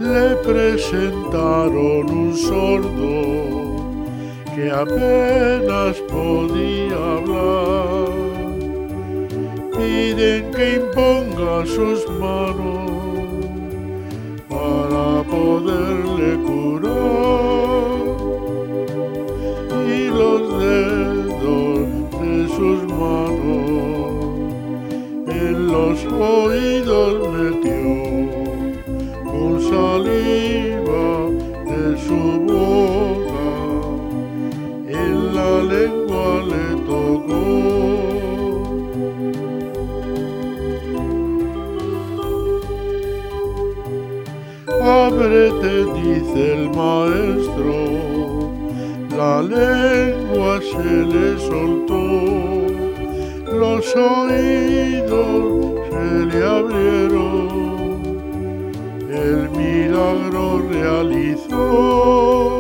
Le presentaron un sordo que apenas podía hablar. Piden que imponga sus manos para poderle curar, y los dedos de sus manos en los oídos metió, con saliva de su boca en la lengua le tocó. Ábrete, dice el maestro, la lengua se le soltó, los oídos se le abrieron, el milagro realizó.